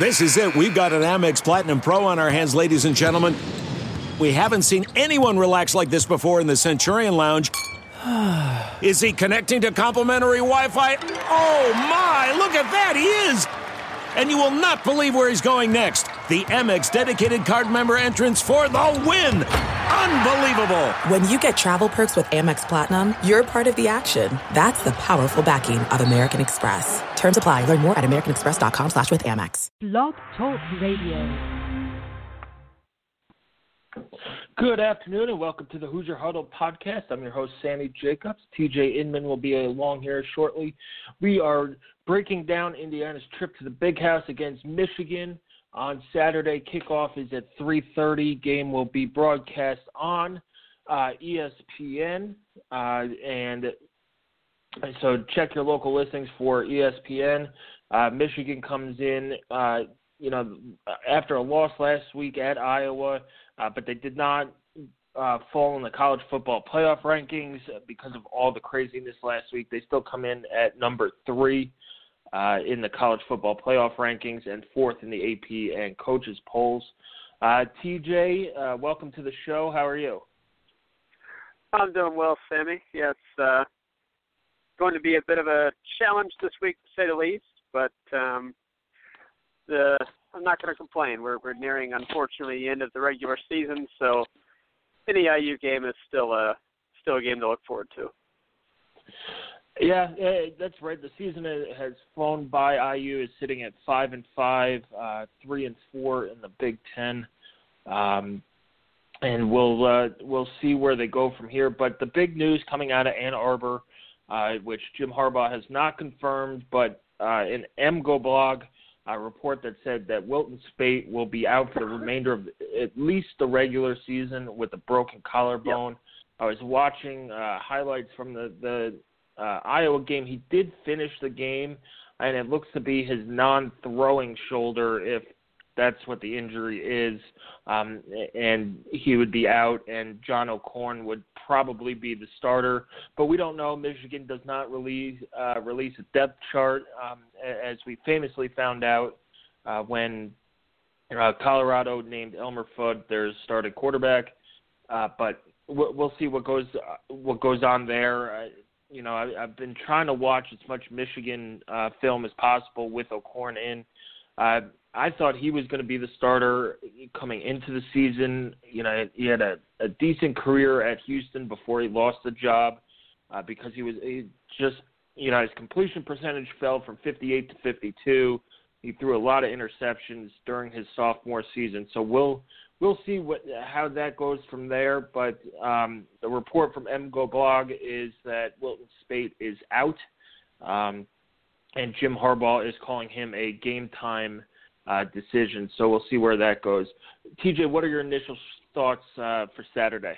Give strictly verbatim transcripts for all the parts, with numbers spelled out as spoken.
This is it. We've got an Amex Platinum Pro on our hands, ladies and gentlemen. We haven't seen anyone relax like this before in the Centurion Lounge. Is he connecting to complimentary Wi-Fi? Oh, my. Look at that. He is. And you will not believe where he's going next. The Amex dedicated card member entrance for the win. Unbelievable. When you get travel perks with Amex Platinum, you're part of the action. That's the powerful backing of American Express. Terms apply. Learn more at americanexpress.com slash with Amex. Blog Talk Radio. Good afternoon and welcome to the Hoosier Huddle podcast. I'm your host, Sammy Jacobs. T J Inman will be along here shortly. We are breaking down Indiana's trip to the Big House against Michigan on Saturday. Kickoff is at three thirty. Game will be broadcast on uh, E S P N. Uh, and so check your local listings for E S P N. Uh, Michigan comes in, uh, you know, after a loss last week at Iowa. Uh, but they did not uh, fall in the college football playoff rankings because of all the craziness last week. They still come in at number three uh, in the college football playoff rankings and fourth in the A P and coaches polls. Uh, T J, uh, welcome to the show. How are you? I'm doing well, Sammy. Yeah, it's uh, going to be a bit of a challenge this week, to say the least, but um, the I'm not going to complain. We're we're nearing, unfortunately, the end of the regular season, so any I U game is still a still a game to look forward to. Yeah, that's right. The season has flown by. I U is sitting at five and five, uh, three and four in the Big Ten, um, and we'll uh, we'll see where they go from here. But the big news coming out of Ann Arbor, uh, which Jim Harbaugh has not confirmed, but uh, an MGO blog. A report that said that Wilton Speight will be out for the remainder of at least the regular season with a broken collarbone. Yep. I was watching uh, highlights from the, the uh, Iowa game. He did finish the game, and it looks to be his non-throwing shoulder, if that's what the injury is, um, and he would be out, and John O'Korn would probably be the starter. But we don't know. Michigan does not release uh, release a depth chart, um, as we famously found out uh, when uh, Colorado named Elmer Fudd their starting quarterback. Uh, but we'll see what goes uh, what goes on there. Uh, you know, I, I've been trying to watch as much Michigan uh, film as possible with O'Korn in. Uh, I thought he was going to be the starter coming into the season. You know, he had a, a decent career at Houston before he lost the job uh, because he was he just, you know, his completion percentage fell from fifty-eight to fifty-two. He threw a lot of interceptions during his sophomore season. So we'll we'll see what how that goes from there. But um, the report from MGO blog is that Wilton Speight is out, um, and Jim Harbaugh is calling him a game time Uh, decision, so we'll see where that goes. T J, what are your initial thoughts uh, for Saturday?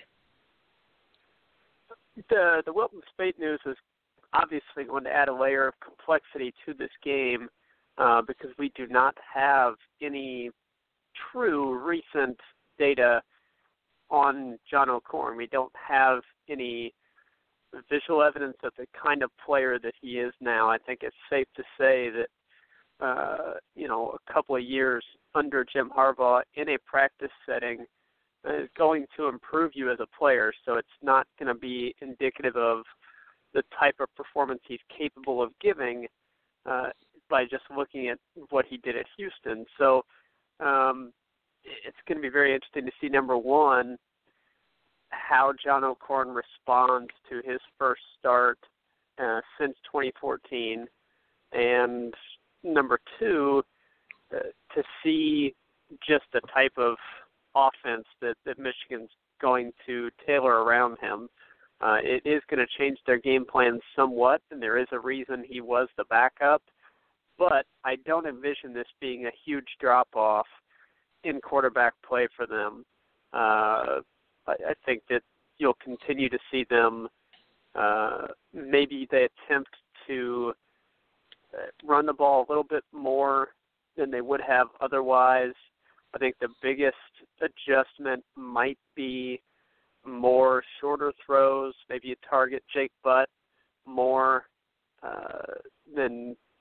The the Wilton Speight news is obviously going to add a layer of complexity to this game uh, because we do not have any true recent data on John O'Korn. We don't have any visual evidence of the kind of player that he is now. I think it's safe to say that Uh, you know, a couple of years under Jim Harbaugh in a practice setting is going to improve you as a player. So it's not going to be indicative of the type of performance he's capable of giving uh, by just looking at what he did at Houston. So um, it's going to be very interesting to see, number one, how John O'Korn responds to his first start uh, since twenty fourteen, and number two, uh, to see just the type of offense that, that Michigan's going to tailor around him. Uh, it is going to change their game plan somewhat, and there is a reason he was the backup. But I don't envision this being a huge drop-off in quarterback play for them. Uh, I, I think that you'll continue to see them, uh, maybe they attempt to run the ball a little bit more than they would have otherwise. I think the biggest adjustment might be more shorter throws, maybe you target Jake Butt more uh, than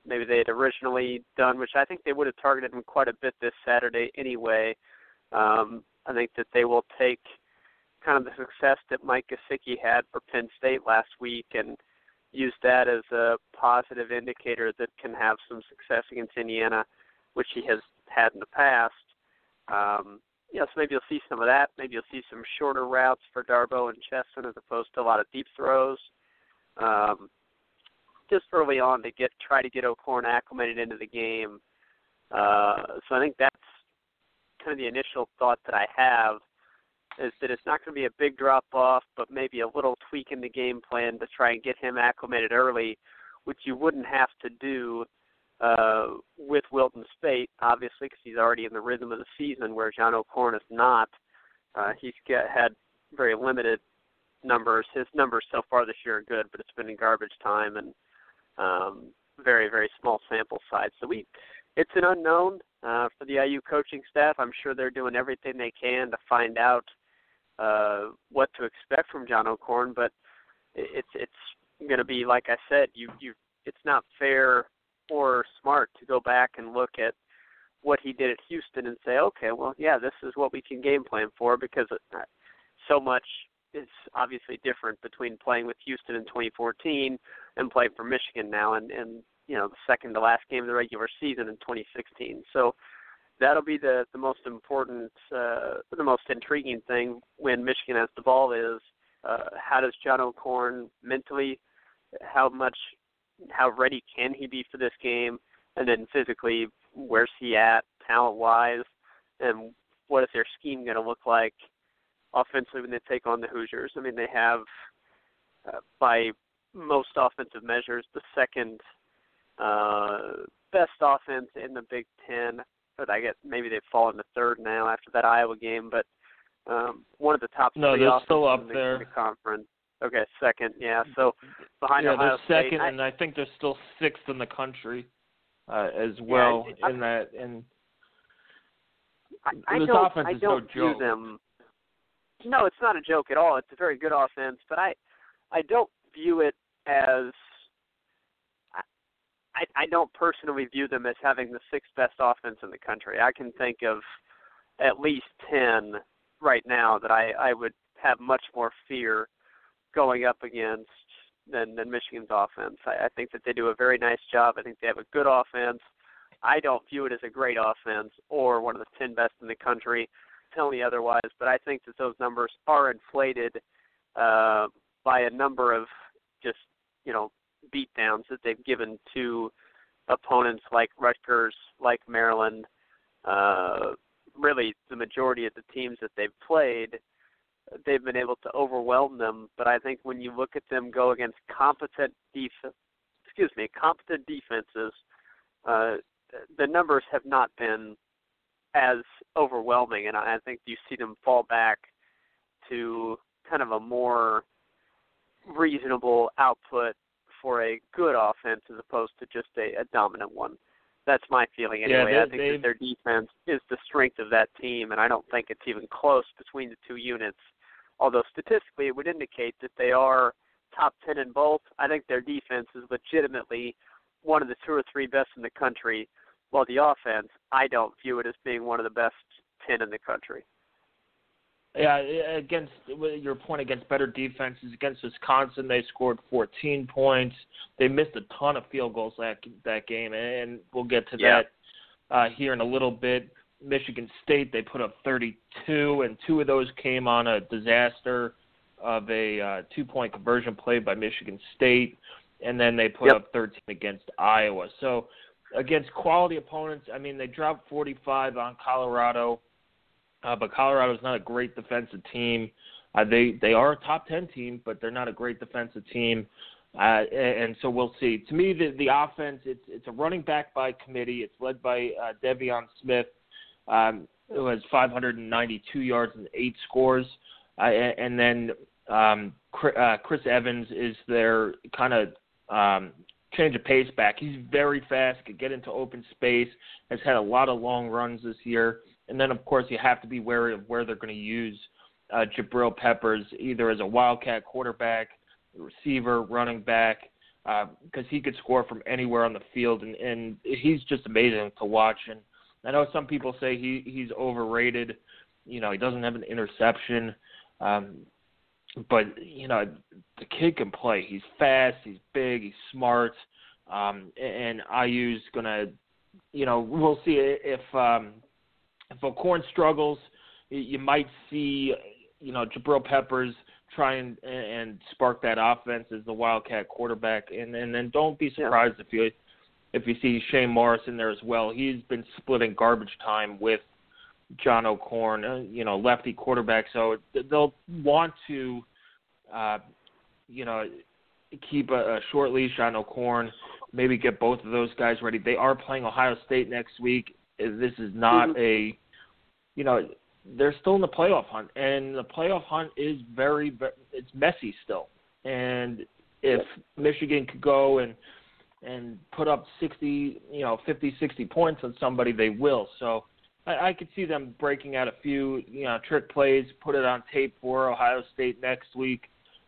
maybe they had originally done, which I think they would have targeted him quite a bit this Saturday anyway. Um, I think that they will take kind of the success that Mike Gesicki had for Penn State last week and use that as a positive indicator that can have some success against Indiana, which he has had in the past. Um, you know, so maybe you'll see some of that. Maybe you'll see some shorter routes for Darboh and Chesson as opposed to a lot of deep throws. Um, just early on to get try to get O'Korn acclimated into the game. Uh, so I think that's kind of the initial thought that I have, is that it's not going to be a big drop-off, but maybe a little tweak in the game plan to try and get him acclimated early, which you wouldn't have to do uh, with Wilton Speight, obviously, because he's already in the rhythm of the season, where John O'Korn is not. Uh, he's get, had very limited numbers. His numbers so far this year are good, but it's been in garbage time and um, very, very small sample size. So we, it's an unknown uh, for the I U coaching staff. I'm sure they're doing everything they can to find out uh, what to expect from John O'Korn, but it's it's going to be, like I said, you you it's not fair or smart to go back and look at what he did at Houston and say, okay, well, yeah, this is what we can game plan for, because so much is obviously different between playing with Houston in twenty fourteen and playing for Michigan now, and, and you know, the second to last game of the regular season in twenty sixteen. So that'll be the, the most important, uh, the most intriguing thing when Michigan has the ball is uh, how does John O'Korn mentally, how much, how ready can he be for this game, and then physically, where's he at talent-wise, and what is their scheme going to look like offensively when they take on the Hoosiers. I mean, they have, uh, by most offensive measures, the second uh, best offense in the Big Ten. But I guess maybe they've fallen to third now after that Iowa game. But um, one of the top no, three they're offenses still up in the, there. in the conference. Okay, second, yeah. So behind yeah, Ohio they're State, second, I, and I think they're still sixth in the country uh, as well. Yeah, in that, and I, I this don't, offense I is don't no view joke. them. No, it's not a joke at all. It's a very good offense, but I, I don't view it as. I, I don't personally view them as having the sixth best offense in the country. I can think of at least ten right now that I, I would have much more fear going up against than, than Michigan's offense. I, I think that they do a very nice job. I think they have a good offense. I don't view it as a great offense or one of the ten best in the country. Tell me otherwise, but I think that those numbers are inflated uh, by a number of just, you know, beatdowns that they've given to opponents like Rutgers, like Maryland. Uh, really, the majority of the teams that they've played, they've been able to overwhelm them. But I think when you look at them go against competent def- excuse me, competent defenses, uh, the numbers have not been as overwhelming, and I think you see them fall back to kind of a more reasonable output for a good offense as opposed to just a, a dominant one. That's my feeling anyway. Yeah, I think that their defense is the strength of that team, and I don't think it's even close between the two units. Although statistically it would indicate that they are top ten in both. I think their defense is legitimately one of the two or three best in the country, while the offense, I don't view it as being one of the best ten in the country. Yeah, against your point, against better defenses, against Wisconsin, they scored fourteen points. They missed a ton of field goals that that game, and we'll get to yeah. that uh, here in a little bit. Michigan State, they put up thirty-two, and two of those came on a disaster of a uh, two-point conversion play by Michigan State, and then they put yep. up thirteen against Iowa. So against quality opponents, I mean, they dropped forty-five on Colorado. Uh, but Colorado's not a great defensive team. Uh, they they are a top ten team, but they're not a great defensive team. Uh, and, and so we'll see. To me, the, the offense, it's it's a running back by committee. It's led by uh, De'Veon Smith, um, who has five hundred ninety-two yards and eight scores. Uh, and, and then um, Chris, uh, Chris Evans is their kind of um, change of pace back. He's very fast, can get into open space, has had a lot of long runs this year. And then, of course, you have to be wary of where they're going to use uh, Jabril Peppers, either as a wildcat quarterback, receiver, running back. because uh, he could score from anywhere on the field, and, and he's just amazing to watch. And I know some people say he, he's overrated. You know, he doesn't have an interception. Um, but, you know, the kid can play. He's fast, he's big, he's smart. Um, and I U's going to, you know, we'll see if um, if O'Korn struggles, you might see, you know, Jabril Peppers try and, and spark that offense as the Wildcat quarterback. And, and then don't be surprised yeah. if you if you see Shane Morris in there as well. He's been splitting garbage time with John O'Korn, uh, you know, lefty quarterback. So they'll want to, uh, you know, keep a, a short leash on O'Korn, maybe get both of those guys ready. They are playing Ohio State next week. This is not mm-hmm. a, you know, they're still in the playoff hunt, and the playoff hunt is very, very it's messy still. And if Michigan could go and and put up sixty, you know, fifty, sixty points on somebody, they will. So I, I could see them breaking out a few, you know, trick plays, put it on tape for Ohio State next week.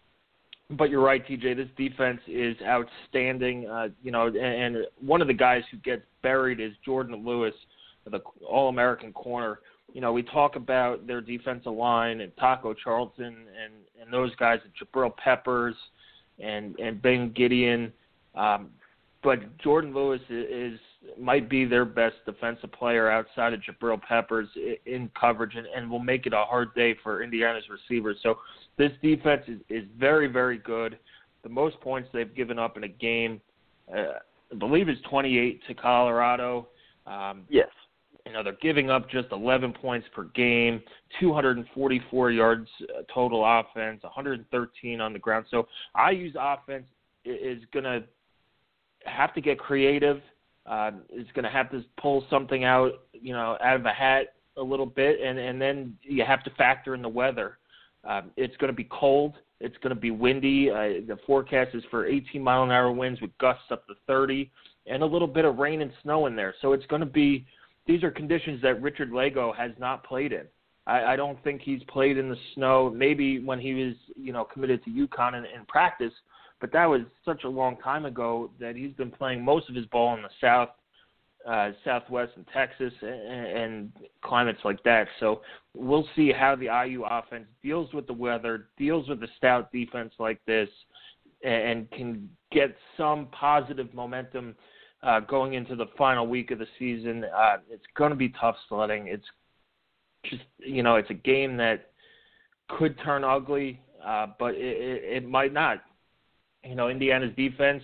But you're right, T J. This defense is outstanding. Uh, you know, and, and one of the guys who gets buried is Jordan Lewis, the All-American corner. You know, we talk about their defensive line and Taco Charlton and, and those guys, and Jabril Peppers and and Ben Gideon. Um, but Jordan Lewis is, is might be their best defensive player outside of Jabril Peppers in coverage, and, and will make it a hard day for Indiana's receivers. So this defense is, is very, very good. The most points they've given up in a game, uh, I believe, is twenty-eight to Colorado. Um, yes. You know, they're giving up just eleven points per game, two hundred forty-four yards uh, total offense, one hundred thirteen on the ground. So I U's offense is going to have to get creative. Uh, is going to have to pull something out, you know, out of a hat a little bit, and, and then you have to factor in the weather. Um, it's going to be cold. It's going to be windy. Uh, the forecast is for eighteen mile an hour winds with gusts up to thirty, and a little bit of rain and snow in there. So it's going to be – these are conditions that Richard Lagow has not played in. I, I don't think he's played in the snow, maybe when he was, you know, committed to UConn in, in practice, but that was such a long time ago that he's been playing most of his ball in the South, uh, Southwest and Texas and, and climates like that. So we'll see how the I U offense deals with the weather, deals with a stout defense like this, and can get some positive momentum uh, going into the final week of the season. Uh, it's going to be tough sledding. It's just, you know, it's a game that could turn ugly, uh, but it, it, it might not. You know, Indiana's defense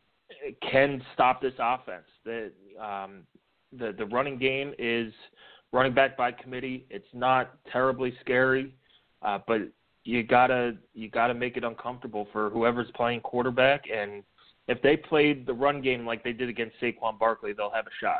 can stop this offense. The, um, the the running game is running back by committee. It's not terribly scary, uh, but you gotta you gotta make it uncomfortable for whoever's playing quarterback. And if they played the run game like they did against Saquon Barkley, they'll have a shot.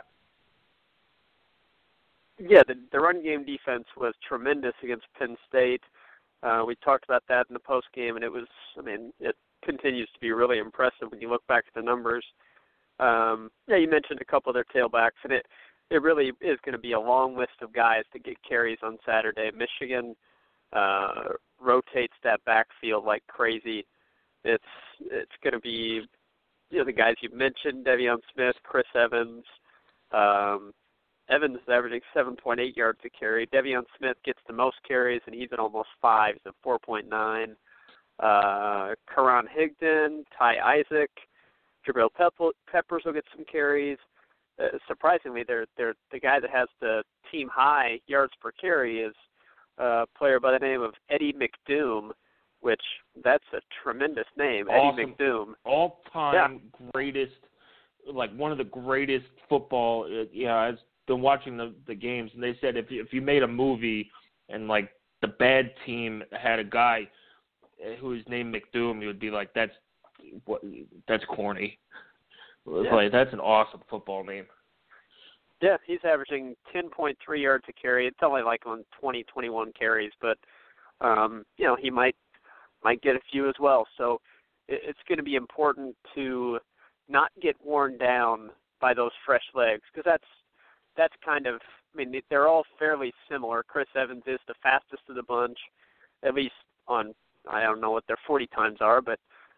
Yeah, the, the run game defense was tremendous against Penn State. Uh, we talked about that in the post game, and it was, I mean, it continues to be really impressive when you look back at the numbers. Um, yeah, you mentioned a couple of their tailbacks, and it, it really is going to be a long list of guys to get carries on Saturday. Michigan uh, rotates that backfield like crazy. It's it's going to be, you know, the guys you mentioned, Devion Smith, Chris Evans. Um, Evans is averaging seven point eight yards a carry. Devion Smith gets the most carries, and he's at almost five, so four point nine. Uh, Karan Higdon, Ty Isaac, Jabril Peppers will get some carries. Uh, surprisingly, they're, they're, the guy that has the team high yards per carry is a player by the name of Eddie McDoom, which that's a tremendous name, awesome. Eddie McDoom. All-time yeah. greatest, like one of the greatest football. Uh, yeah, I've been watching the, the games, and they said if you, if you made a movie and like the bad team had a guy who is named McDoom, you would be like, that's what, that's corny. Yeah. Like, that's an awesome football name. Yeah, he's averaging ten point three yards a carry. It's only like on twenty, twenty-one carries, but um, you know, he might might get a few as well. So it, it's going to be important to not get worn down by those fresh legs, because that's that's kind of, I mean, they're all fairly similar. Chris Evans is the fastest of the bunch, at least on, I don't know what their forty times are, but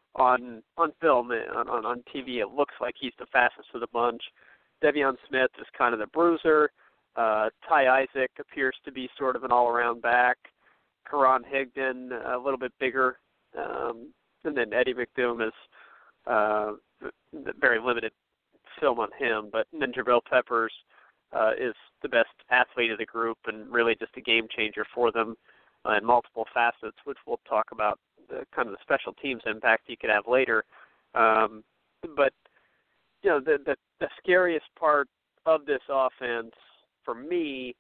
on on film, on, on, on T V, it looks like he's the fastest of the bunch. Devion Smith is kind of the bruiser. Uh, Ty Isaac appears to be sort of an all-around back. Karan Higdon, a little bit bigger. Um, and then Eddie McDoom is uh, very limited film on him. But then Jabril Peppers uh, is the best athlete of the group and really just a game changer for them uh, in multiple facets, which we'll talk about, the, kind of the special teams impact you could have later. Um, but, you know, the, the, the scariest part of this offense for me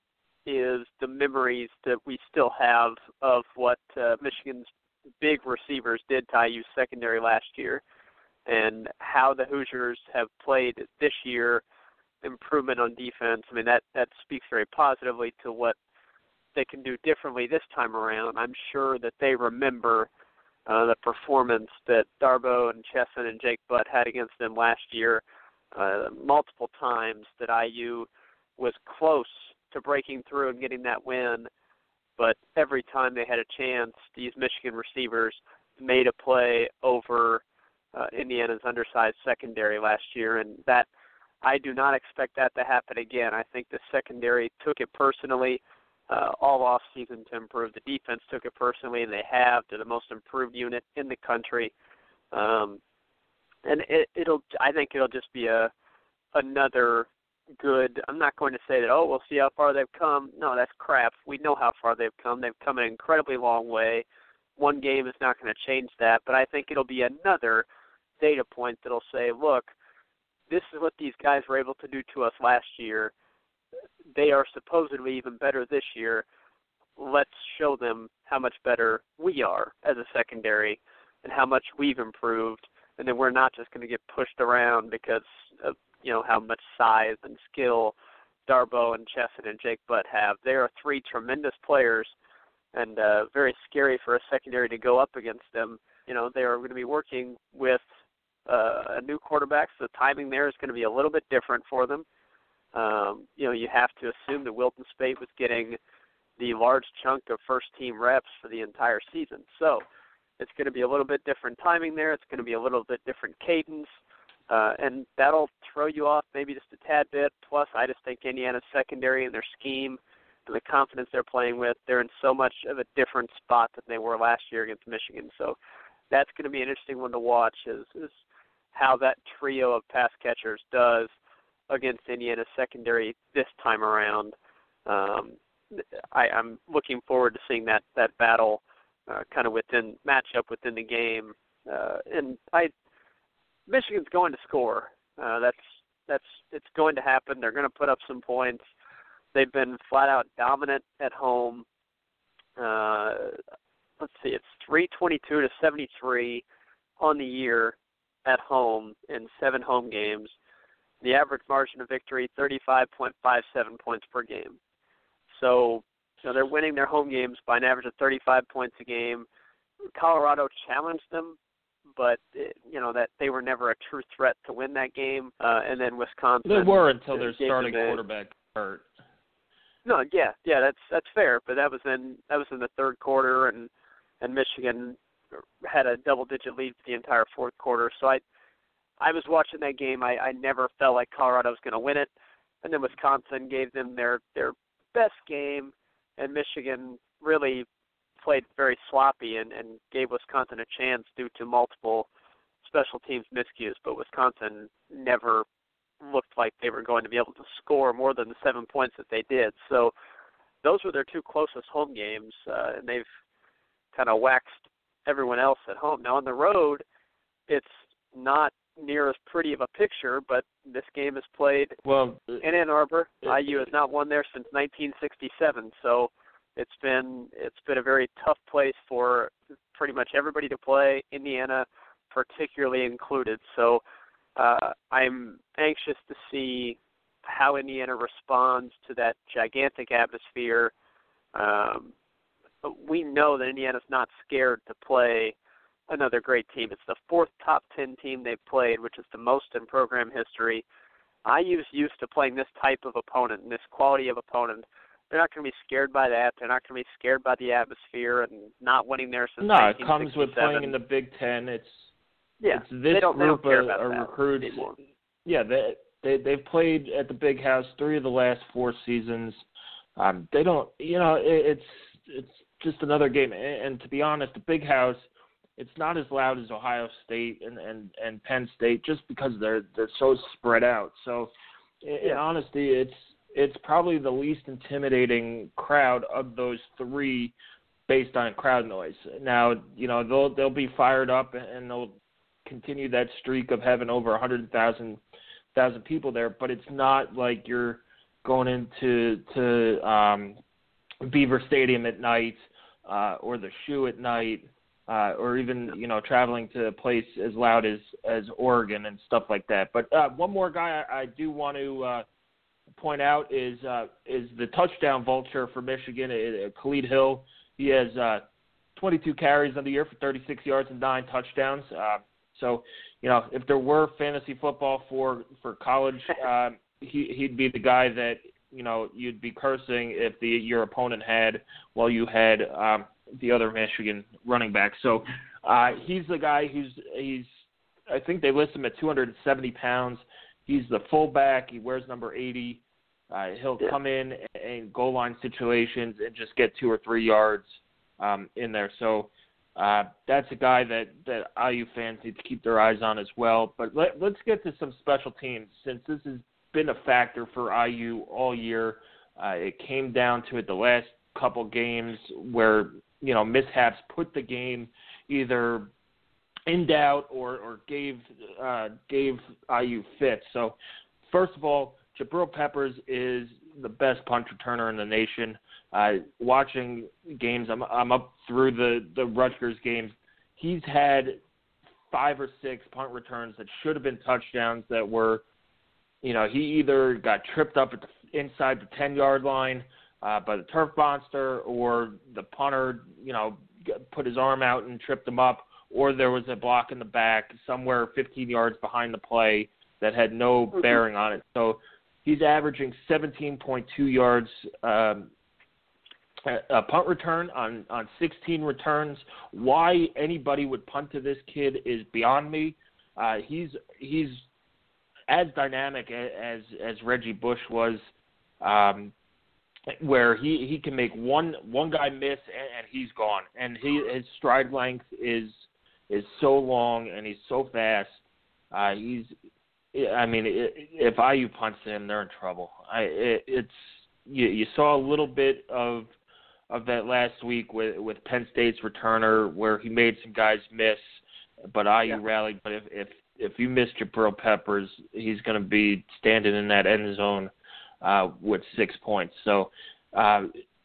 is the memories that we still have of what uh, Michigan's big receivers did to I U's secondary last year and how the Hoosiers have played this year, improvement on defense. I mean, that, that speaks very positively to what they can do differently this time around. I'm sure that they remember uh, the performance that Darboh and Chesson and Jake Butt had against them last year uh, multiple times, that I U was close to breaking through and getting that win, but every time they had a chance, these Michigan receivers made a play over uh, Indiana's undersized secondary last year, and that I do not expect that to happen again. I think the secondary took it personally uh, all off season to improve. The defense took it personally, and they have. They're the most improved unit in the country, um, and it, it'll. I think it'll just be a another good. I'm not going to say that, oh, we'll see how far they've come. No, that's crap. We know how far they've come. They've come an incredibly long way. One game is not going to change that, but I think it'll be another data point that'll say, look, this is what these guys were able to do to us last year. They are supposedly even better this year. Let's show them how much better we are as a secondary and how much we've improved, and then we're not just going to get pushed around because of, you know, how much size and skill Darboh and Chesson and Jake Butt have. They are three tremendous players and uh, very scary for a secondary to go up against them. You know, they are going to be working with uh, a new quarterback, so the timing there is going to be a little bit different for them. Um, you know, you have to assume that Wilton Speight was getting the large chunk of first-team reps for the entire season. So it's going to be a little bit different timing there. It's going to be a little bit different cadence. Uh, and that'll throw you off maybe just a tad bit. Plus, I just think Indiana's secondary and their scheme and the confidence they're playing with, they're in so much of a different spot than they were last year against Michigan. So that's going to be an interesting one to watch is, is how that trio of pass catchers does against Indiana's secondary this time around. Um, I, I'm looking forward to seeing that, that battle uh, kind of within matchup within the game. Uh, and I Michigan's going to score. Uh, that's that's it's going to happen. They're going to put up some points. They've been flat out dominant at home. Uh, let's see, it's three twenty-two to seventy-three on the year at home in seven home games. The average margin of victory thirty-five point five seven points per game. So, you know, they're winning their home games by an average of thirty-five points a game. Colorado challenged them, but it, you know that they were never a true threat to win that game. Uh, and then Wisconsin. They were until their gave starting them a, quarterback hurt. No, yeah, yeah, that's that's fair. But that was in that was in the third quarter, and and Michigan had a double-digit lead for the entire fourth quarter. So I I was watching that game. I, I never felt like Colorado was going to win it, and then Wisconsin gave them their their best game, and Michigan really played very sloppy and, and gave Wisconsin a chance due to multiple special teams miscues, but Wisconsin never looked like they were going to be able to score more than the seven points that they did. So those were their two closest home games, uh, and they've kind of waxed everyone else at home. Now on the road, it's not near as pretty of a picture, but this game is played well in Ann Arbor. It, I U has not won there since nineteen sixty-seven, so it's been it's been a very tough place for pretty much everybody to play, Indiana particularly included. So uh, I'm anxious to see how Indiana responds to that gigantic atmosphere. Um, we know that Indiana's not scared to play another great team. It's the fourth top ten team they've played, which is the most in program history. I U's used to playing this type of opponent and this quality of opponent they're not going to be scared by that. They're not going to be scared by the atmosphere and not winning there since no, it comes with nineteen sixty-seven. playing in the Big Ten. It's yeah, it's this they don't, group they don't care of, about of that recruits. anymore. Yeah, they they they've played at the Big House three of the last four seasons. Um, they don't, you know, it, it's it's just another game. And, and to be honest, the Big House, it's not as loud as Ohio State and, and, and Penn State just because they're they're so spread out. So, in, yeah. in honesty, it's it's probably the least intimidating crowd of those three, based on crowd noise. Now, you know, they'll they'll be fired up and they'll continue that streak of having over one hundred thousand thousand people there, but it's not like you're going into to um, Beaver Stadium at night uh, or the Shoe at night, uh, or even, you know, traveling to a place as loud as, as Oregon and stuff like that. But uh, one more guy I, I do want to uh, point out is uh, is the touchdown vulture for Michigan, uh, Khalid Hill. He has uh, twenty-two carries on the year for thirty-six yards and nine touchdowns. Uh, so, you know, if there were fantasy football for, for college, uh, he, he'd be the guy that, you know, you'd be cursing if the your opponent had while you had um, the other Michigan running back. So uh, he's the guy who's he's I think they list him at two hundred seventy pounds. He's the fullback. He wears number eighty. Uh, he'll yeah. come in in goal line situations and just get two or three yards um, in there. So uh, that's a guy that, that I U fans need to keep their eyes on as well. But let, let's get to some special teams, since this has been a factor for I U all year. Uh, it came down to it the last couple games where, you know, mishaps put the game either in doubt or, or gave uh, gave I U fits. So first of all, Jabril Peppers is the best punt returner in the nation. Uh, watching games, I'm I'm up through the, the Rutgers games. He's had five or six punt returns that should have been touchdowns that were, you know, he either got tripped up at the, inside the ten-yard line uh, by the turf monster, or the punter, you know, put his arm out and tripped him up, or there was a block in the back somewhere fifteen yards behind the play that had no bearing on it. So he's averaging seventeen point two yards um, a punt return on, on sixteen returns. Why anybody would punt to this kid is beyond me. Uh, he's he's as dynamic as as Reggie Bush was, um, where he, he can make one one guy miss and, and he's gone. And he his stride length is is so long and he's so fast. Uh, he's I mean, if I U punts him, they're in trouble. I it, it's you, you saw a little bit of of that last week with with Penn State's returner, where he made some guys miss, but I U yeah. rallied. But if if if you miss Jabril Peppers, he's going to be standing in that end zone uh, with six points. So, uh,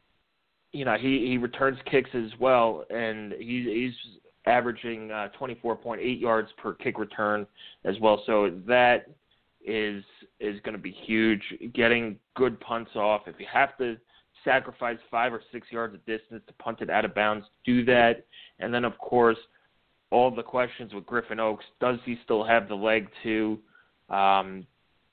you know, he, he returns kicks as well, and he, he's averaging uh, twenty-four point eight yards per kick return as well. So that is is going to be huge. Getting good punts off. If you have to sacrifice five or six yards of distance to punt it out of bounds, do that. And then, of course, all the questions with Griffin Oaks. Does he still have the leg to um,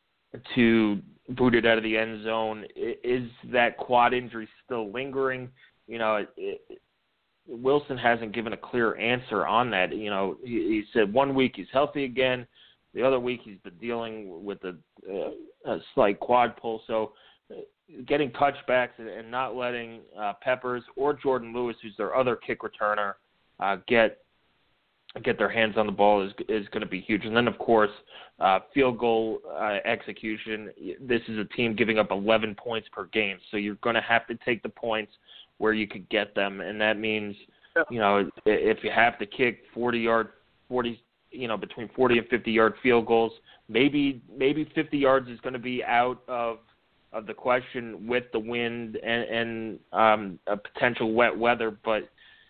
to boot it out of the end zone? Is that quad injury still lingering? You know, it, it, Wilson hasn't given a clear answer on that. You know, he, he said one week he's healthy again. The other week he's been dealing with a, a slight quad pull. So getting touchbacks and, and not letting uh, Peppers or Jordan Lewis, who's their other kick returner, uh, get get their hands on the ball is is going to be huge. And then, of course, uh, field goal uh, execution. This is a team giving up eleven points per game, so you're going to have to take the points where you could get them, and that means, you know, if you have to kick forty-yard, forty, you know, between forty and fifty-yard field goals, maybe maybe fifty yards is going to be out of of the question with the wind and, and um, a potential wet weather, but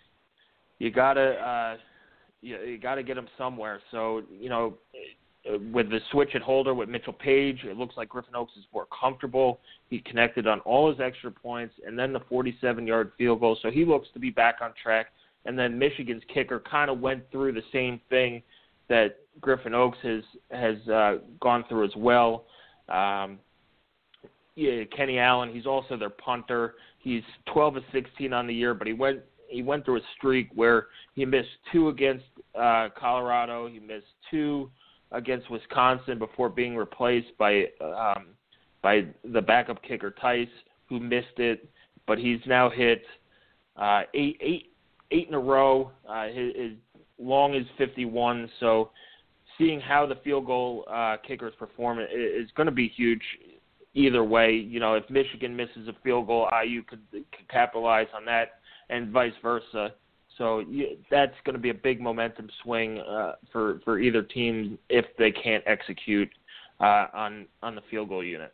you gotta uh, you, you gotta get them somewhere. So, you know, with the switch at holder with Mitchell Page, it looks like Griffin Oaks is more comfortable. He connected on all his extra points, and then the forty-seven-yard field goal. So he looks to be back on track. And then Michigan's kicker kind of went through the same thing that Griffin Oaks has has uh, gone through as well. Um, yeah, Kenny Allen. He's also their punter. He's twelve of sixteen on the year, but he went he went through a streak where he missed two against uh, Colorado. He missed two against Wisconsin before being replaced by um, by the backup kicker Tice, who missed it. But he's now hit uh, eight eight eight in a row. Uh, his, his long is fifty-one. So seeing how the field goal uh, kickers perform is going to be huge either way. You know, if Michigan misses a field goal, I U could, could capitalize on that, and vice versa. So you, that's going to be a big momentum swing uh, for for either team if they can't execute uh, on on the field goal unit.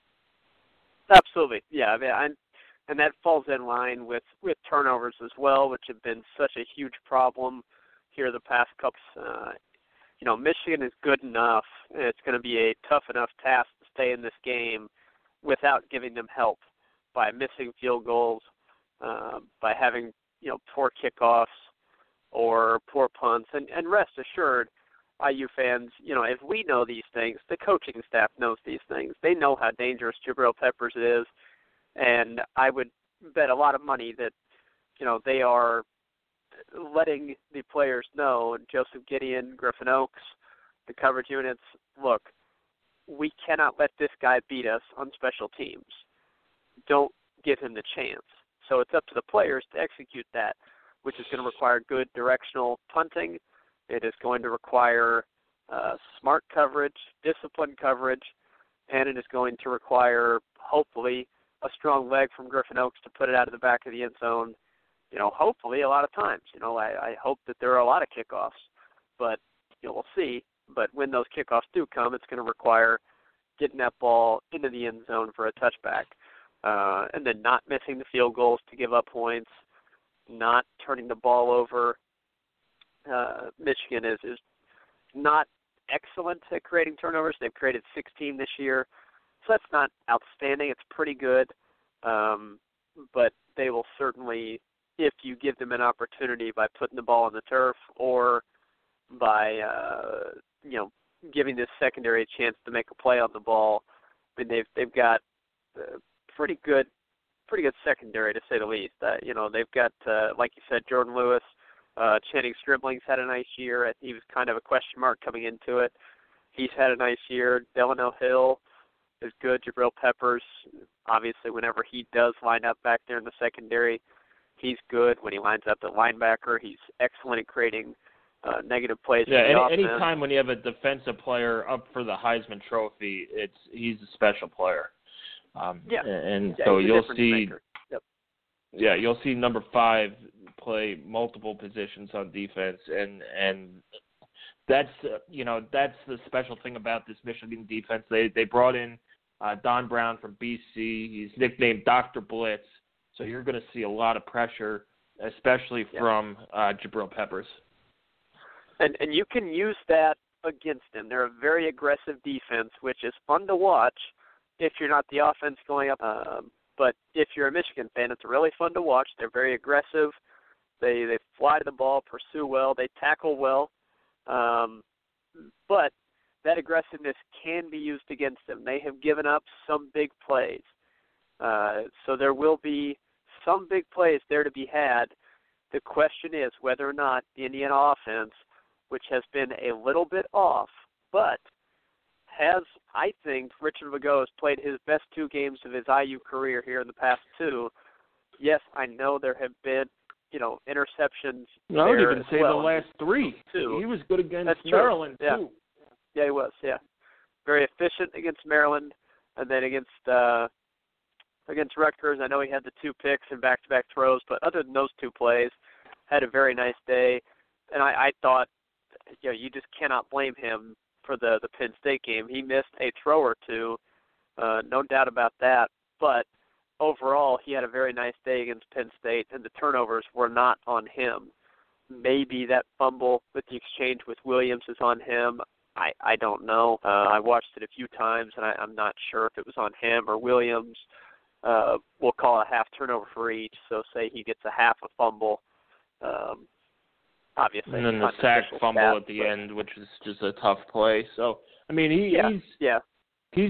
Absolutely, yeah. I mean, I, and that falls in line with, with turnovers as well, which have been such a huge problem here the past couple. Uh, you know, Michigan is good enough. It's going to be a tough enough task to stay in this game without giving them help by missing field goals, uh, by having, you know, poor kickoffs or poor punts. And, and rest assured, I U fans, you know, if we know these things, the coaching staff knows these things. They know how dangerous Jabril Peppers is, and I would bet a lot of money that, you know, they are letting the players know, Joseph Gideon, Griffin Oaks, the coverage units, look, we cannot let this guy beat us on special teams. Don't give him the chance. So it's up to the players to execute that, which is going to require good directional punting. It is going to require uh, smart coverage, disciplined coverage, and it is going to require, hopefully, a strong leg from Griffin Oaks to put it out of the back of the end zone, you know, hopefully a lot of times. You know, I, I hope that there are a lot of kickoffs, but you know, we'll see. But when those kickoffs do come, it's going to require getting that ball into the end zone for a touchback, uh, and then not missing the field goals to give up points, not turning the ball over. Uh, Michigan is, is not excellent at creating turnovers. They've created sixteen this year, so that's not outstanding. It's pretty good, um, but they will certainly, if you give them an opportunity by putting the ball on the turf or by uh, you know, giving this secondary a chance to make a play on the ball, I mean, they've they've got uh, pretty good, pretty good secondary to say the least. Uh, you know, they've got uh, like you said, Jordan Lewis, uh, Channing Stribling's had a nice year. He was kind of a question mark coming into it. He's had a nice year. Delano Hill is good. Jabril Peppers, obviously, whenever he does line up back there in the secondary, he's good. When he lines up at linebacker, he's excellent at creating uh, negative plays. Yeah, for the any, offense. anytime when you have a defensive player up for the Heisman Trophy, it's he's a special player. Um, yeah, and yeah, so he's a you'll difference see. maker. Yep. Yeah, you'll see number five play multiple positions on defense, and and that's uh, you know that's the special thing about this Michigan defense. They they brought in uh, Don Brown from B C. He's nicknamed Doctor Blitz, so you're going to see a lot of pressure, especially yeah. from uh, Jabril Peppers. And and you can use that against them. They're a very aggressive defense, which is fun to watch if you're not the offense going up. Uh, but if you're a Michigan fan, it's really fun to watch. They're very aggressive. They they fly to the ball, pursue well, they tackle well. Um, but that aggressiveness can be used against them. They have given up some big plays. Uh, so there will be some big plays there to be had. The question is whether or not the Indiana offense, which has been a little bit off, but has, I think, Richard Lagoe has played his best two games of his I U career here in the past two. Yes, I know there have been, you know, interceptions. No, I would there even as say well. the last three. Two. He was good against That's true. Maryland, yeah. too. Yeah, he was, yeah. Very efficient against Maryland, and then against uh, against Rutgers, I know he had the two picks and back-to-back throws, but other than those two plays, had a very nice day. And I, I thought, you know, you just cannot blame him for the, the Penn State game. He missed a throw or two, uh, no doubt about that. But overall, he had a very nice day against Penn State, and the turnovers were not on him. Maybe that fumble with the exchange with Williams is on him. I, I don't know. Uh, I watched it a few times, and I, I'm not sure if it was on him or Williams. Uh, we'll call a half turnover for each, so say he gets a half a fumble. Um, obviously, and then the sack fumble stat, at the but, end, which is just a tough play. So, I mean, he, yeah, he's yeah. he's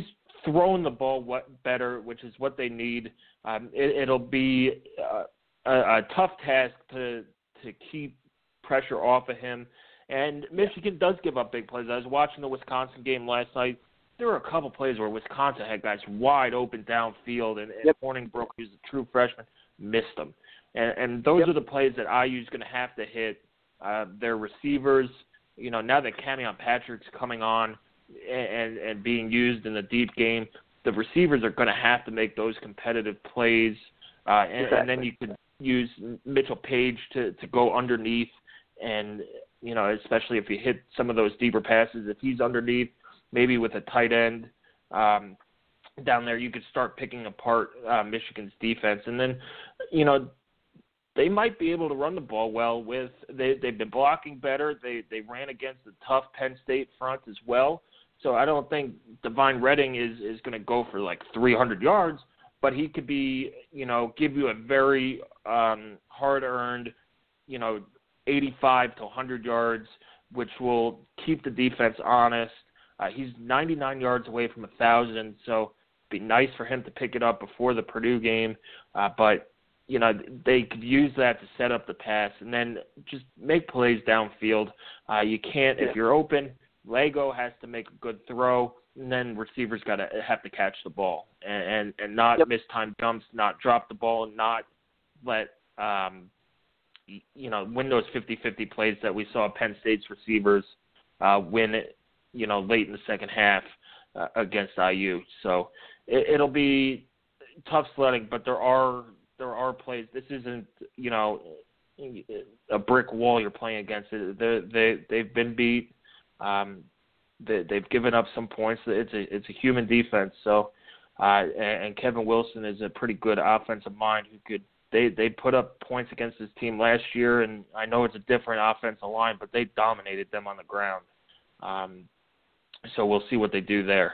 throwing the ball what, better, which is what they need. Um, it, it'll be uh, a, a tough task to to keep pressure off of him. And Michigan does give up big plays. I was watching the Wisconsin game last night. There were a couple plays where Wisconsin had guys wide open downfield, and, and yep. Hornibrook, who's a true freshman, missed them. And, and those yep. are the plays that I U is going to have to hit. Uh, their receivers, you know, now that Kenyon Patrick's coming on and, and being used in the deep game, the receivers are going to have to make those competitive plays. Uh, and, exactly. and then you could use Mitchell Page to, to go underneath. And, you know, especially if you hit some of those deeper passes, if he's underneath, maybe with a tight end um, down there, you could start picking apart uh, Michigan's defense. And then, you know, they might be able to run the ball well with they, – they've been blocking better. They they ran against the tough Penn State front as well. So I don't think Devine Redding is, is going to go for like three hundred yards, but he could be, you know, give you a very um, hard-earned, you know, eighty-five to one hundred yards, which will keep the defense honest. Uh, he's ninety-nine yards away from one thousand, so it'd be nice for him to pick it up before the Purdue game. Uh, but, you know, they could use that to set up the pass and then just make plays downfield. Uh, you can't, if you're open, Lego has to make a good throw, and then receivers got to have to catch the ball and, and, and not yep. miss time jumps, not drop the ball, and not let um, – you know, win those fifty-fifty plays that we saw Penn State's receivers uh, win it, you know, late in the second half uh, against I U. So it, it'll be tough sledding, but there are there are plays. This isn't, you know, a brick wall you're playing against. They they they've been beat. Um, they, they've given up some points. It's a it's a human defense. So uh, and, and Kevin Wilson is a pretty good offensive mind who could. They they put up points against this team last year, and I know it's a different offensive line, but they dominated them on the ground. Um, so we'll see what they do there.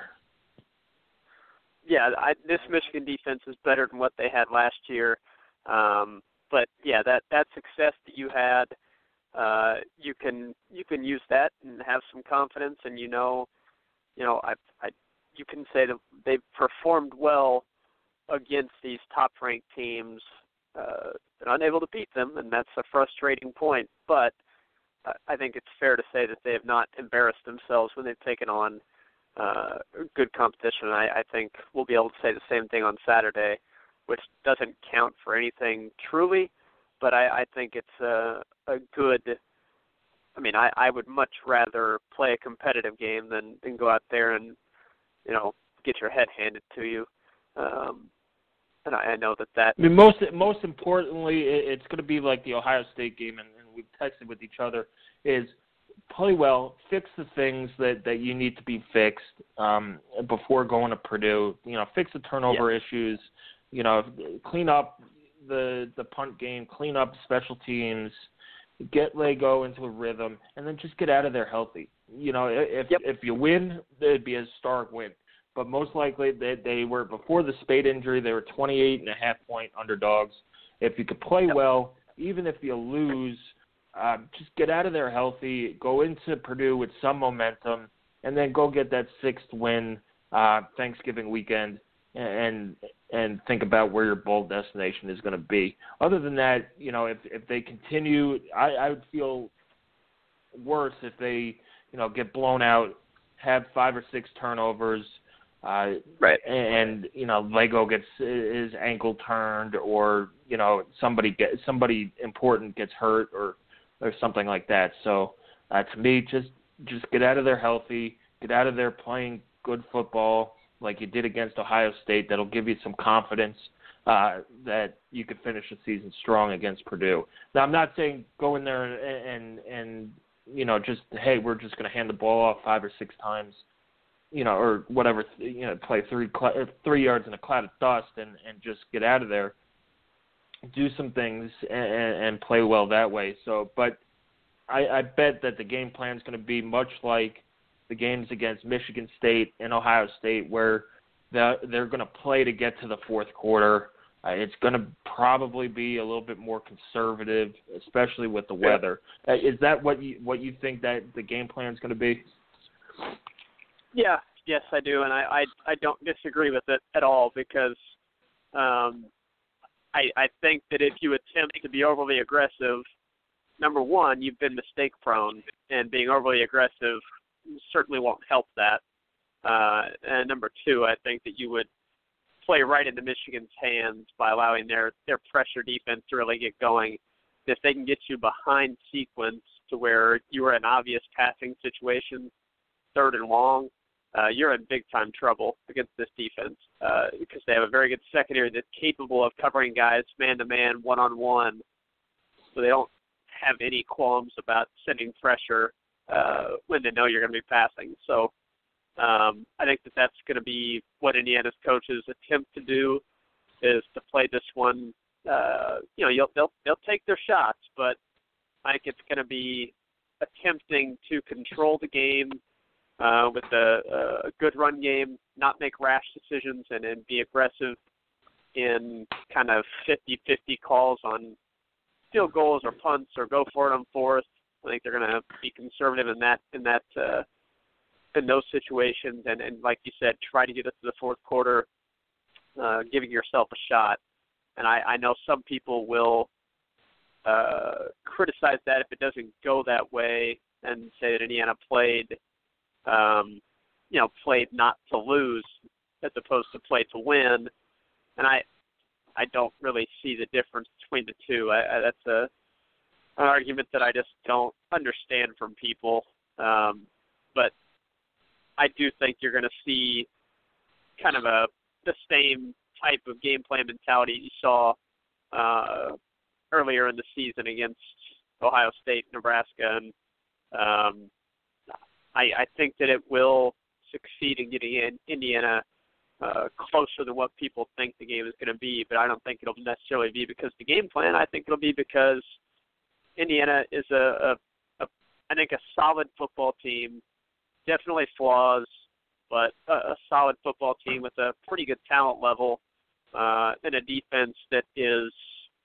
Yeah, I, this Michigan defense is better than what they had last year. Um, but yeah, that, that success that you had, uh, you can you can use that and have some confidence, and you know, you know, I I you can say that they've performed well against these top-ranked teams. Uh, they're unable to beat them, and that's a frustrating point. But uh, I think it's fair to say that they have not embarrassed themselves when they've taken on uh, good competition. I, I think we'll be able to say the same thing on Saturday, which doesn't count for anything truly, but I, I think it's a, a good – I mean, I, I would much rather play a competitive game than, than go out there and, you know, get your head handed to you. Um, And I know that that. I mean, most most importantly, it's going to be like the Ohio State game, and, and we've texted with each other, is play well, fix the things that, that you need to be fixed um, before going to Purdue. You know, fix the turnover yeah. issues. You know, clean up the the punt game, clean up special teams, get Lego into a rhythm, and then just get out of there healthy. You know, if yep. if you win, it'd be a historic win. But most likely they, they were, before the Spade injury, they were twenty-eight and a half point underdogs. If you could play yep. well, even if you lose, um, just get out of there healthy, go into Purdue with some momentum, and then go get that sixth win uh, Thanksgiving weekend and and think about where your bowl destination is going to be. Other than that, you know, if if they continue, I, I would feel worse if they, you know, get blown out, have five or six turnovers, Uh, right. And, you know, Lego gets his ankle turned, or, you know, somebody get somebody important gets hurt, or or something like that. So uh, to me, just just get out of there healthy, get out of there playing good football like you did against Ohio State. That'll give you some confidence uh, that you could finish the season strong against Purdue. Now, I'm not saying go in there and and, and you know, just, hey, we're just going to hand the ball off five or six times, you know, or whatever, you know, play three three yards in a cloud of dust and, and just get out of there. Do some things and, and play well that way. So, but I, I bet that the game plan is going to be much like the games against Michigan State and Ohio State, where the, they're going to play to get to the fourth quarter. Uh, it's going to probably be a little bit more conservative, especially with the weather. Uh, is that what you what you think that the game plan is going to be? Yeah, yes, I do, and I, I, I don't disagree with it at all because um, I, I think that if you attempt to be overly aggressive, number one, you've been mistake prone, and being overly aggressive certainly won't help that. Uh, and number two, I think that you would play right into Michigan's hands by allowing their, their pressure defense to really get going. If they can get you behind sequence to where you are in obvious passing situations, third and long, uh, you're in big-time trouble against this defense uh, because they have a very good secondary that's capable of covering guys man-to-man, one-on-one, so they don't have any qualms about sending pressure uh, when they know you're going to be passing. So um, I think that that's going to be what Indiana's coaches attempt to do is to play this one. Uh, you know, you'll, they'll they'll take their shots, but I think it's going to be attempting to control the game uh, with a, a good run game, not make rash decisions, and then be aggressive in kind of fifty-fifty calls on field goals or punts or go for it on fourth. I think they're going to be conservative in that in that uh, in those situations, and, and like you said, try to get us to the fourth quarter, uh, giving yourself a shot. And I, I know some people will uh, criticize that if it doesn't go that way, and say that Indiana played, um, you know, played not to lose as opposed to play to win. And I, I don't really see the difference between the two. I, I, that's a an argument that I just don't understand from people. Um, but I do think you're going to see kind of a the same type of game plan mentality you saw uh, earlier in the season against Ohio State, Nebraska, and um, I, I think that it will succeed in getting in Indiana uh, closer than what people think the game is going to be. But I don't think it'll necessarily be because the game plan. I think it'll be because Indiana is a, a, a I think a solid football team, definitely flaws, but a, a solid football team with a pretty good talent level. Uh, and a defense that is,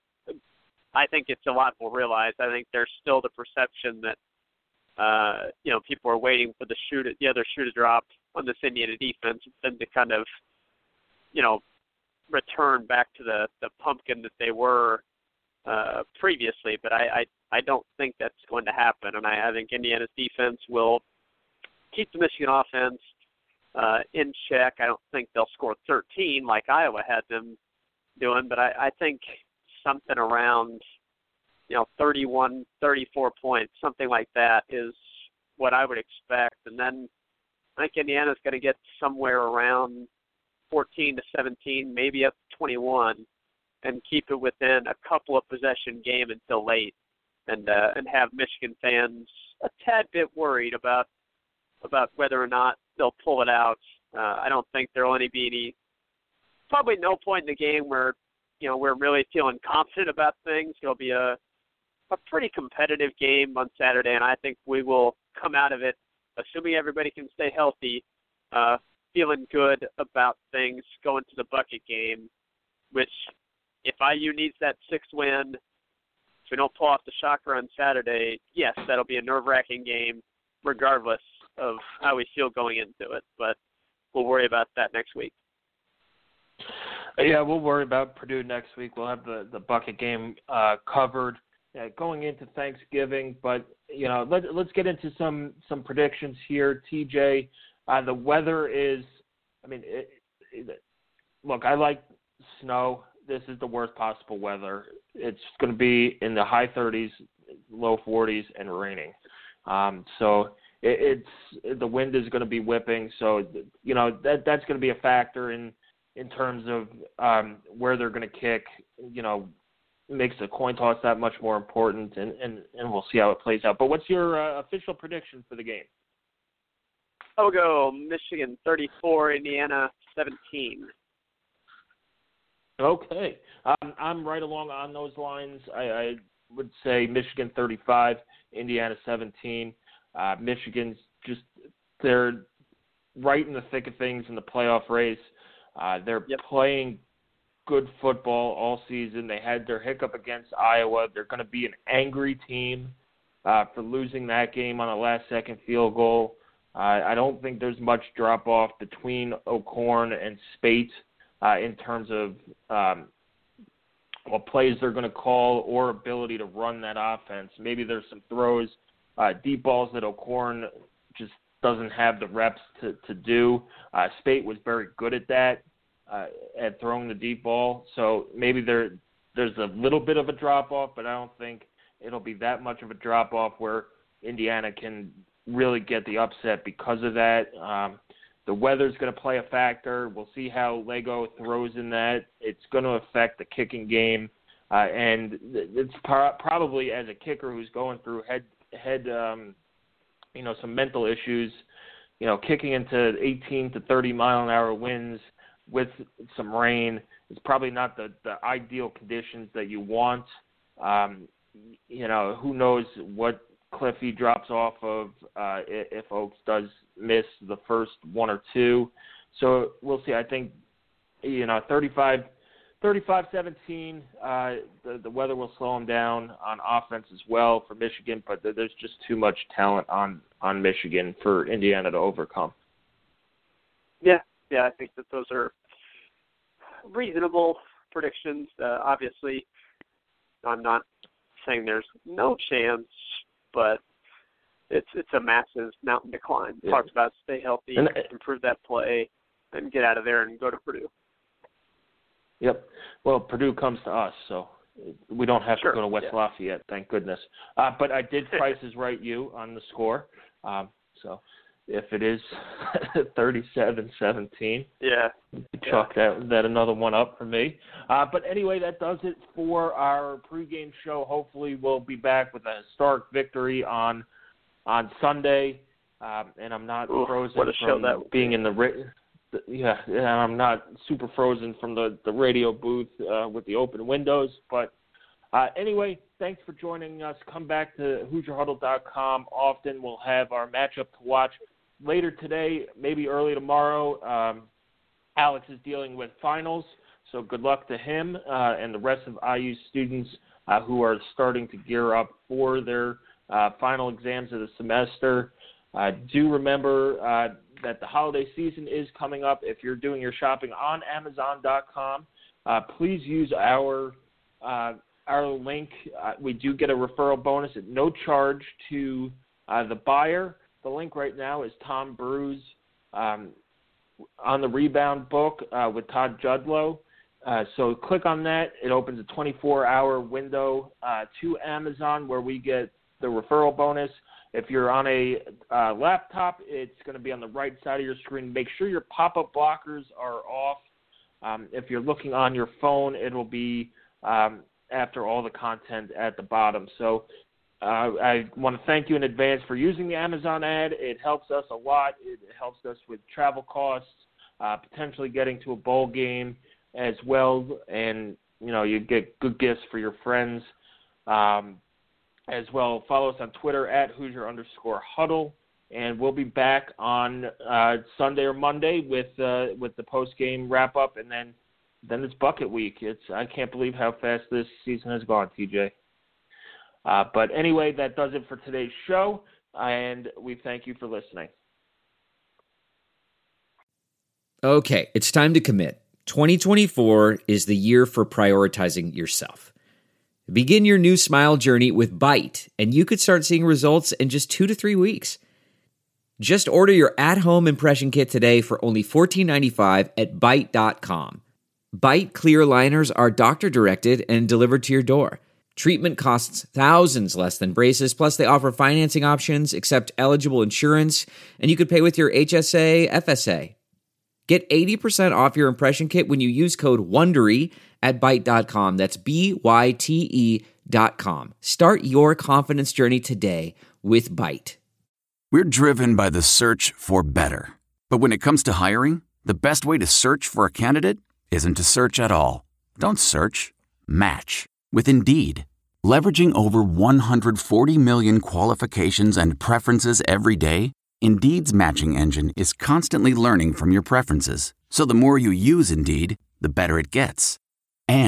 I think it's a lot more realized. I think there's still the perception that, uh, you know, people are waiting for the shoe to, the other shoe to drop on this Indiana defense and then to kind of, you know, return back to the, the pumpkin that they were uh, previously. But I, I, I don't think that's going to happen. And I, I think Indiana's defense will keep the Michigan offense Uh, in check. I don't think they'll score thirteen like Iowa had them doing, but I, I think something around, you know, thirty-one, thirty-four points, something like that is what I would expect. And then I think Indiana's going to get somewhere around fourteen to seventeen, maybe up to twenty-one, and keep it within a couple of possession game until late, and uh, and have Michigan fans a tad bit worried about about whether or not they'll pull it out. Uh, I don't think there'll only be any, probably no point in the game where, you know, we're really feeling confident about things. It'll be a, a pretty competitive game on Saturday, and I think we will come out of it, assuming everybody can stay healthy, uh, feeling good about things going to the bucket game, which if I U needs that sixth win, if we don't pull off the shocker on Saturday, yes, that'll be a nerve-wracking game regardless of how we feel going into it, but we'll worry about that next week. Yeah, we'll worry about Purdue next week. We'll have the, the bucket game uh, covered uh, going into Thanksgiving, but, you know, let, let's get into some, some predictions here. T J, uh, the weather is, I mean, it, it, look, I like snow. This is the worst possible weather. It's going to be in the high thirties, low forties, and raining. Um, so it, it's the wind is going to be whipping. So, you know, that that's going to be a factor in, in terms of um, where they're going to kick. You know, makes the coin toss that much more important, and, and, and we'll see how it plays out. But what's your uh, official prediction for the game? I'll go Michigan thirty-four, Indiana seventeen. Okay. Um, I'm right along on those lines. I, I would say Michigan thirty-five, Indiana seventeen. Uh, Michigan's just, they're right in the thick of things in the playoff race. Uh, they're yep. playing good football all season. They had their hiccup against Iowa. They're going to be an angry team uh, for losing that game on a last-second field goal. Uh, I don't think there's much drop-off between O'Korn and Speight uh, in terms of um, what plays they're going to call or ability to run that offense. Maybe there's some throws, uh, deep balls that O'Korn just doesn't have the reps to, to do. Uh, Speight was very good at that, uh, at throwing the deep ball. So maybe there there's a little bit of a drop-off, but I don't think it'll be that much of a drop-off where Indiana can really get the upset because of that. Um, the weather's going to play a factor. We'll see how Lego throws in that. It's going to affect the kicking game. Uh, and it's pro- probably as a kicker who's going through head, head um, you know, some mental issues, you know, kicking into eighteen to thirty mile an hour winds with some rain is probably not the, the ideal conditions that you want. Um, you know, who knows what cliff he drops off of uh, if Oaks does miss the first one or two. So we'll see. I think, you know, thirty-five seventeen, uh, the, the weather will slow them down on offense as well for Michigan, but there's just too much talent on, on Michigan for Indiana to overcome. Yeah, yeah, I think that those are reasonable predictions. Uh, obviously, I'm not saying there's no chance, but it's it's a massive mountain to climb. Yeah. Talks about stay healthy, and, improve that play, and get out of there and go to Purdue. Yep. Well, Purdue comes to us, so we don't have sure. to go to West yeah. Lafayette, thank goodness. Uh, but I did Price is Right you on the score. Um, so if it is thirty-seven seventeen, yeah, chalk yeah. that that another one up for me. Uh, but anyway, that does it for our pregame show. Hopefully, we'll be back with a historic victory on on Sunday. Um, and I'm not Ooh, frozen what a from show that being in the ra- yeah, yeah, I'm not super frozen from the, the radio booth uh, with the open windows. But uh, anyway, thanks for joining us. Come back to Hoosier Huddle dot com often. We'll have our matchup to watch later today, maybe early tomorrow. Um, Alex is dealing with finals, so good luck to him uh, and the rest of I U students uh, who are starting to gear up for their uh, final exams of the semester. Uh, do remember uh, that the holiday season is coming up. If you're doing your shopping on Amazon dot com, uh, please use our uh, our link. Uh, we do get a referral bonus at no charge to uh, the buyer. The link right now is Tom Brew's um, On the Rebound book uh, with Todd Judlow. Uh, so click on that. It opens a twenty-four hour window uh, to Amazon where we get the referral bonus. If you're on a uh, laptop, it's going to be on the right side of your screen. Make sure your pop-up blockers are off. Um, if you're looking on your phone, it'll be um, after all the content at the bottom. So uh, I want to thank you in advance for using the Amazon ad. It helps us a lot. It helps us with travel costs, uh, potentially getting to a bowl game as well. And, you know, you get good gifts for your friends. Um, As well, follow us on Twitter at Hoosier underscore Huddle, and we'll be back on uh, Sunday or Monday with uh, with the post game wrap up, and then then it's bucket week. It's I can't believe how fast this season has gone, T J. Uh, but anyway, that does it for today's show, and we thank you for listening. Okay, it's time to commit. twenty twenty-four is the year for prioritizing yourself. Begin your new smile journey with Byte, and you could start seeing results in just two to three weeks. Just order your at-home impression kit today for only fourteen ninety-five at byte dot com. Byte clear liners are doctor-directed and delivered to your door. Treatment costs thousands less than braces, plus they offer financing options, accept eligible insurance, and you could pay with your H S A, F S A. Get eighty percent off your impression kit when you use code WONDERY at byte dot com. That's B Y T E dot com. Start your confidence journey today with Byte. We're driven by the search for better. But when it comes to hiring, the best way to search for a candidate isn't to search at all. Don't search. Match. With Indeed. Leveraging over one hundred forty million qualifications and preferences every day, Indeed's matching engine is constantly learning from your preferences. So the more you use Indeed, the better it gets. And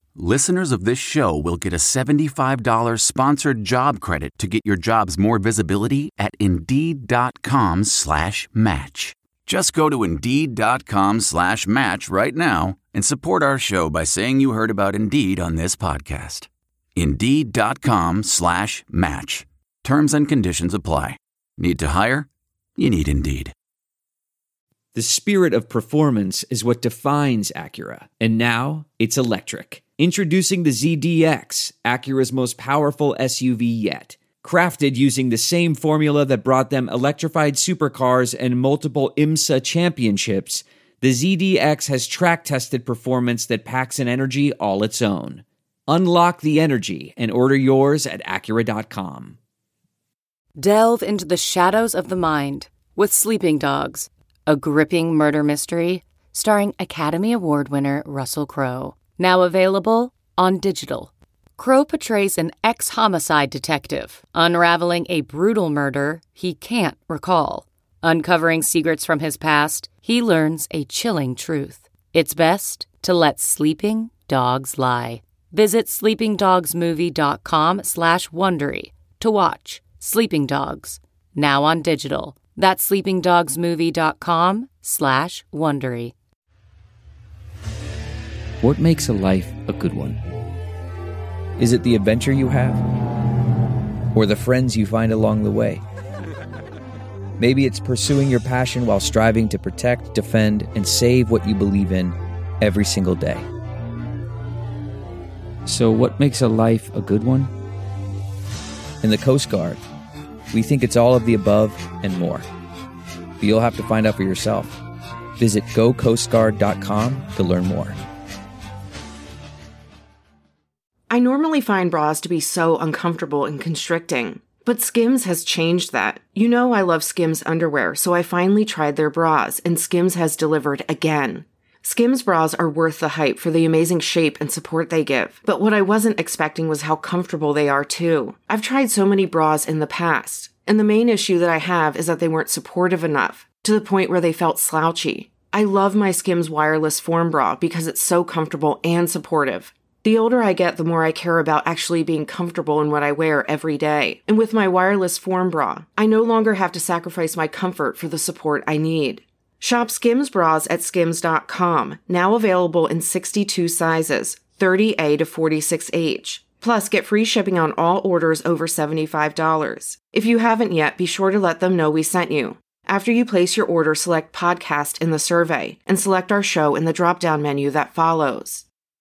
listeners of this show will get a seventy-five dollars sponsored job credit to get your jobs more visibility at Indeed.com slash match. Just go to Indeed.com slash match right now and support our show by saying you heard about Indeed on this podcast. Indeed.com slash match. Terms and conditions apply. Need to hire? You need Indeed. The spirit of performance is what defines Acura, and now it's electric. Introducing the Z D X, Acura's most powerful S U V yet. Crafted using the same formula that brought them electrified supercars and multiple IMSA championships, the Z D X has track-tested performance that packs an energy all its own. Unlock the energy and order yours at Acura dot com. Delve into the shadows of the mind with Sleeping Dogs, a gripping murder mystery starring Academy Award winner Russell Crowe. Now available on digital. Crowe portrays an ex-homicide detective unraveling a brutal murder he can't recall. Uncovering secrets from his past, he learns a chilling truth. It's best to let sleeping dogs lie. Visit sleepingdogsmovie.com slash Wondery to watch Sleeping Dogs, now on digital. That's sleepingdogsmovie.com slash Wondery. What makes a life a good one? Is it the adventure you have? Or the friends you find along the way? Maybe it's pursuing your passion while striving to protect, defend, and save what you believe in every single day. So what makes a life a good one? In the Coast Guard, we think it's all of the above and more. But you'll have to find out for yourself. Visit go coast guard dot com to learn more. I normally find bras to be so uncomfortable and constricting, but Skims has changed that. You know I love Skims underwear, so I finally tried their bras, and Skims has delivered again. Skims bras are worth the hype for the amazing shape and support they give, but what I wasn't expecting was how comfortable they are too. I've tried so many bras in the past, and the main issue that I have is that they weren't supportive enough, to the point where they felt slouchy. I love my Skims wireless form bra because it's so comfortable and supportive. The older I get, the more I care about actually being comfortable in what I wear every day. And with my wireless form bra, I no longer have to sacrifice my comfort for the support I need. Shop Skims bras at skims dot com, now available in sixty-two sizes, thirty A to forty-six H. Plus, get free shipping on all orders over seventy-five dollars. If you haven't yet, be sure to let them know we sent you. After you place your order, select Podcast in the survey, and select our show in the drop-down menu that follows.